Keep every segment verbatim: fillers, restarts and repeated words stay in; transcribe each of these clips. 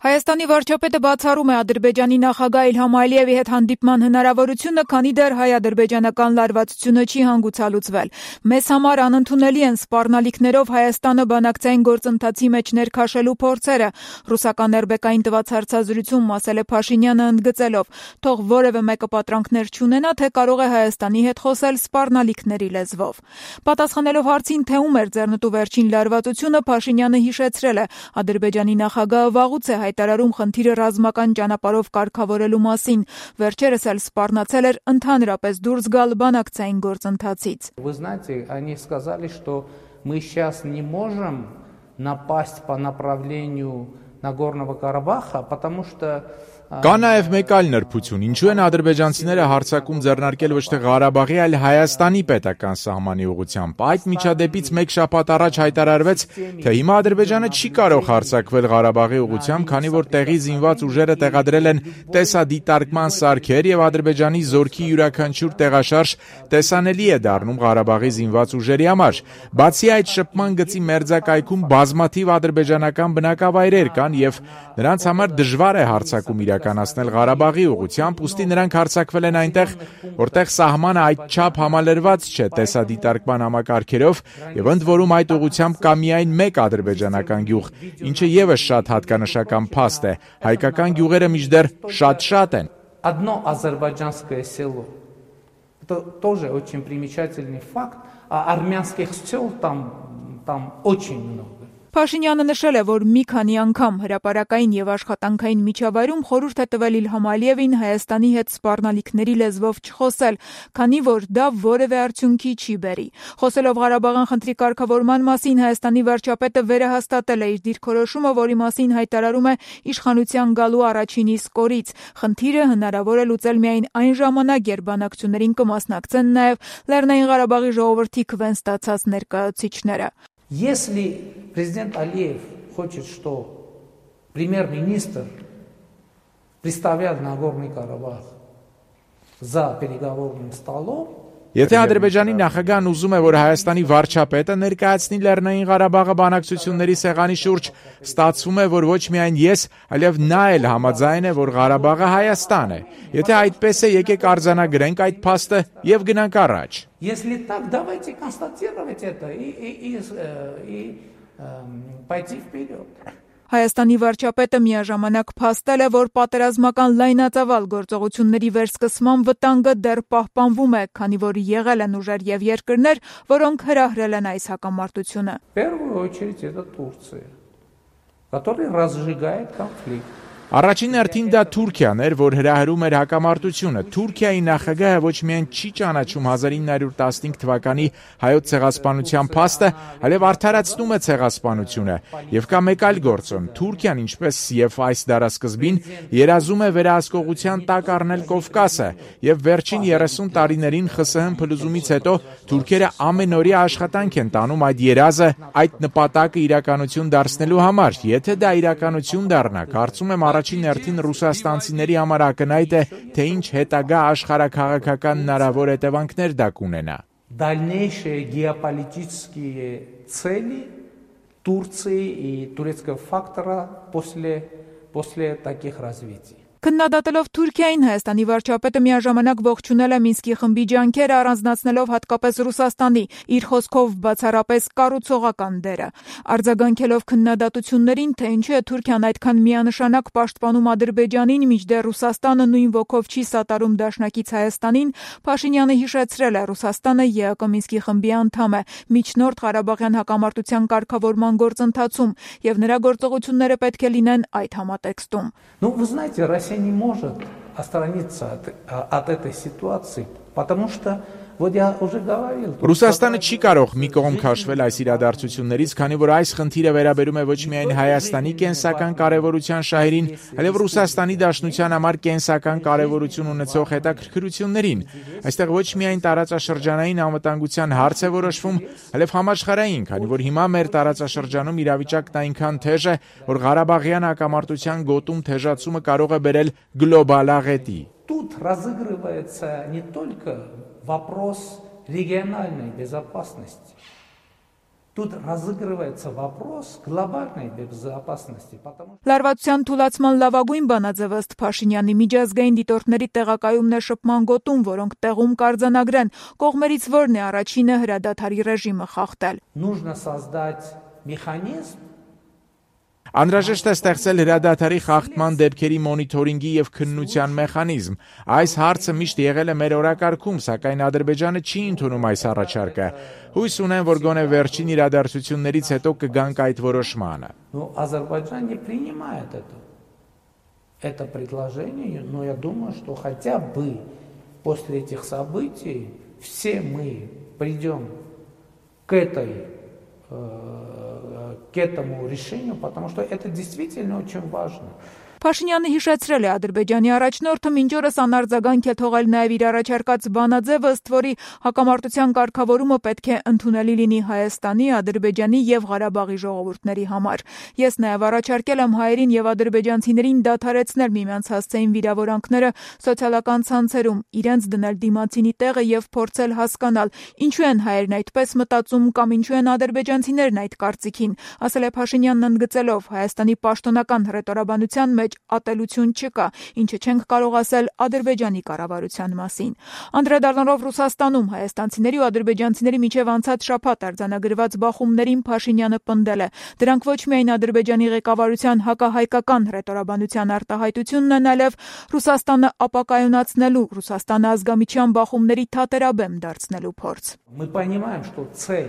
Հայաստանի վարչապետը բացառում է Ադրբեջանի նախագահ Իլհամ Ալիևի հետ հանդիպման հնարավորությունը, քանի դեռ հայ-ադրբեջանական լարվածությունը չի հանգուցալուծվել։ Մեզ համար անընդունելի են սպառնալիքներով Հայաստանը բանակցային գործընթացի մեջ ներքաշելու փորձերը, ռուսական էրբեկային տված հարցազրույցում ասել է Փաշինյանը ընդգծելով, թող որևէ մեկը պատրանքներ չունենա, թե կարող է Հայաստանի հետ խոսել սպառնալիքների լեզվով։ Պատասխանելով հարցին, թե ում էր ձեռնտու վերջին լարվածությունը, Փաշինյանը հիշեցրել է, Ադրբեջանի նախագահը վաղուց է հայտարարում խնդիրը ռազմական ճանապարհով կարգավորելու մասին, վերջերս էլ սպառնացել էր ընդհանրապես դուրս գալ բանակցային գործընթացից։ Вы знаете, они сказали, что мы сейчас не можем напасть по направлению Нагорного Карабаха, потому что Կա նաև մեկ այլ նրբություն, ինչու են ադրբեջանցիները հարձակում ձեռնարկել ոչ թե Ղարաբաղի, այլ Հայաստանի պետական սահմանի ուղղությամբ։ Այդ միջադեպից մեկ շաբաթ առաջ հայտարարվեց, թե հիմա Ադրբեջանը չի կարող հարձակվել Ղարաբաղի ուղղությամբ, քանի որ տեղի զինված ուժերը տեղադրել են տեսադիտարկման սարքեր եւ Ադրբեջանի զորքի յուրաքանչյուր տեղաշարժ տեսանելի է դառնում Ղարաբաղի զինված ուժերի համար։ Բացի այդ, շփման գծի մերձակայքում բազմաթիվ ադրբեջանական բնակավայրեր կան եւ նրանց համար դժվար է հարձակում իրականացնել Ղարաբաղի ուղղությամբ, ուստի նրանք հարձակվել են այնտեղ, որտեղ սահմանը այդչափ համալրված չէ տեսադիտարկման համակարգերով եւ ընդ որում այդ ուղղությամբ կա միայն մեկ ադրբեջանական գյուղ, ինչը եւս շատ հատկանշական փաստ է։ Հայկական գյուղերը մինչդեռ շատ-շատ են։ Одно азербайджанское село. Это тоже очень примечательный факт, а армянских сел там там очень много. Փաշինյանը նշել է, որ մի քանի անգամ հրապարակային եւ աշխատանքային միջավայրում խորհուրդ է տվել Իլհամ Ալիևին Հայաստանի հետ սպառնալիքների լեզվով չխոսել, քանի որ դա որևէ արդյունքի չի բերի։ Խոսելով Ղարաբաղյան խնդրի կարգավորման մասին, Հայաստանի վարչապետը վերահաստատել է իր դիրքորոշումը, որի մասին հայտարարում է իշխանության գալու առաջին իսկ օրից։ Խնդիրը հնարավոր է լուծել միայն այն ժամանակ, երբ բանակցություններին կմասնակցեն նաեւ Լեռնային Ղարաբաղի ժողովրդի քվեն ստացած ներկայացուցիչները։ Если президент Алиев хочет, что премьер-министр представляет Нагорный Карабах за переговорным столом, Եթե Ադրբեջանի նախագահն ուզում է, որ Հայաստանի վարչապետը ներկայացնի Լեռնային Ղարաբաղը բանակցությունների սեղանի շուրջ, ստացվում է, որ ոչ միայն ես, այլև նա էլ համաձայն է, որ Ղարաբաղը Հայաստան է։ Եթե այդպես է, եկեք արձանագրենք այդ փաստը եւ գնանք առաջ։ Если так, давайте констатировать это и и и и пойти вперед. Հայաստանի վարչապետը միաժամանակ փաստել է, որ պատերազմական լայնածավալ գործողությունների վերսկսման վտանգը դեռ պահպանվում է, քանի որ եղել են ուժեր եւ երկրներ, որոնք հրահրել են այս հակամարտությունը։ В первую очередь это Турция, которая разжигает конфликт. Առաջին հերթին դա Թուրքիան էր, որ հրահրում էր հակամարտությունը։ Թուրքիայի նախագահը ոչ միայն չի ճանաչում հազար ինը հարյուր տասնհինգ թվականի հայոց ցեղասպանության փաստը, այլև արդարացնում է ցեղասպանությունը։ Եվ կա մեկ այլ գործոն. Թուրքիան, ինչպես եւ այս դարասկզբին, երազում է վերահսկողության տակ առնել Կովկասը, եւ վերջին երեսուն տարիներին ԽՍՀՄ փլուզումից հետո թուրքերը ամենօրյա աշխատանք են տանում այդ երազը, այդ նպատակը իրականություն դարձնելու համար։ Եթե դա իրականություն դառնա, կարծում եմ առաջին հերթին ռուսաստանցիների համար ակնհայտ է, թե ինչ հետագա աշխարհաքաղաքական հնարավոր հետևանքներ դա կունենա։ Дальнейшие геополитические цели Турции и турецкого фактора после после таких развитий. Քննադատելով Թուրքիային, Հայաստանի վարչապետը միաժամանակ ողջունել է Մինսկի խմբի ջանքերը, առանձնացնելով հատկապես Ռուսաստանի, իր խոսքով բացառապես կառուցողական դերը։ Արձագանքելով քննադատություններին, թե ինչու է Թուրքիան այդքան միանշանակ պաշտպանում Ադրբեջանին, մինչդեռ Ռուսաստանը նույն ոգով չի սատարում դաշնակից Հայաստանին, Փաշինյանը հիշեցրել է, Ռուսաստանը ԵԱԿ Մինսկի խմբի անդամ է, միջնորդ Ղարաբաղյան հակամարտության կարգավորման գործընթացում, եւ нրա գործողությունները պետք է լինեն այդ համատեքստում։ Ну, вы знаете, Россия не может отстраниться от, от этой ситуации, потому что вот я уже говорил. Ռուսաստանը չի կարող մի կողմ քաշվել այս իրադարձություններից, քանի որ այս խնդիրը վերաբերում է ոչ միայն Հայաստանի կենսական կարևորության շահերին, այլև Ռուսաստանի Դաշնության համար կենսական կարևորություն ունեցող հետաքրքրություններին։ Այստեղ ոչ միայն տարածաշրջանային անվտանգության հարց է որոշվում, այլև համաշխարհային, քանի որ հիմա մեր տարածաշրջանում իրավիճակն այնքան թեժ է, որ Ղարաբաղյան հակամարտության գոտում թեժացումը կարող է բերել գլոբալ աղետի։ Тут разыгрывается не только вопрос региональной безопасности. Тут разыгрывается вопрос глобальной безопасности, потому что Լարվածության թուլացման լավագույն բանաձևը ըստ Փաշինյանի միջազգային դիտորդների տեղակայումն է շփման գոտում, որոնք տեղում կարձանագրեն, կողմերից որն է առաջինը հրադադարի ռեժիմը խախտել։ нужно создать механизм. Անհրաժեշտ է ստեղծել հրադադարի խախտման դեպքերի մոնիթորինգի եւ քննության մեխանիզմ։ Այս հարցը միշտ եղել է մեր օրակարգում, սակայն Ադրբեջանը չի ընդունում այս առաջարկը։ Հույս ունեմ, որ գոնե վերջին իրադարձություններից հետո կգանք այդ որոշմանը։ Но Азербайджан не принимает это, это предложение, но я думаю, что хотя бы после этих событий все мы придем к этой к этому решению, потому что это действительно очень важно. Փաշինյանը հիշեցրել է Ադրբեջանի առաջնորդը մինչ օրս անարձագանք է թողել նաև իր առաջարկած բանաձևը, ըստ որի հակամարտության կարգավորումը պետք է ընդունելի լինի Հայաստանի, Ադրբեջանի եւ Ղարաբաղի ժողովուրդների համար։ Ես նաև առաջարկել եմ հայերին եւ ադրբեջանցիներին դադարեցնել միմյանց հասցեին վիրավորանքները սոցիալական ցանցերում, իրենց դնել դիմացինի տեղը եւ փորձել հասկանալ, ինչու են հայերն այդպես մտածում կամ ինչու են ադրբեջանցիներն այդ կարծիքին, ասել է Փաշինյանն ընդգծելով Հայաստանի պաշտոնական հռետորաբանության մեջ ատելություն չկա, ինչը չենք կարող ասել Ադրբեջանի կառավարության մասին։ Անդրադառնալով Ռուսաստանում հայաստանցիների ու ադրբեջանցիների միջև անցած շաբաթ արձանագրված բախումներին Փաշինյանը պնդել է. դրանք ոչ միայն Ադրբեջանի ղեկավարության հակահայկական հռետորաբանության արտահայտությունն են, այլև Ռուսաստանը ապակայունացնելու, Ռուսաստանը ազգամիչյան бахումների թատերաբեմ դարձնելու փորձ։ Мы понимаем, что цель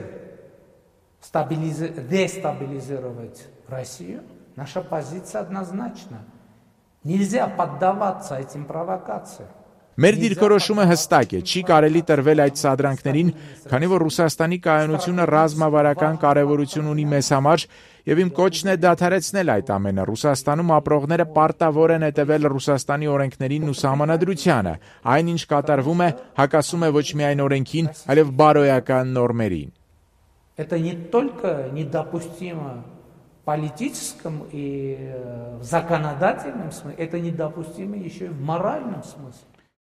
дестабилизировать Россию. Наша позиция однозначна. Нельзя поддаваться этим провокациям. Մեր դիրքորոշումը հստակ է, չի կարելի տրվել այդ սադրանքներին, քանի որ Ռուսաստանի կայունությունը ռազմավարական կարևորություն ունի մեզ համար, եւ իմ կոչն է դադարեցնել այդ ամենը։ Ռուսաստանում ապրողները պարտավոր են հետևել Ռուսաստանի օրենքներին ու սահմանադրությանը։ Այն ինչ կատարվում է, հակասում է ոչ միայն օրենքին, այլև բարոյական նորմերին։ Это не только недопустимо в политическом и в законодательном смысле, это недопустимо еще и в моральном смысле.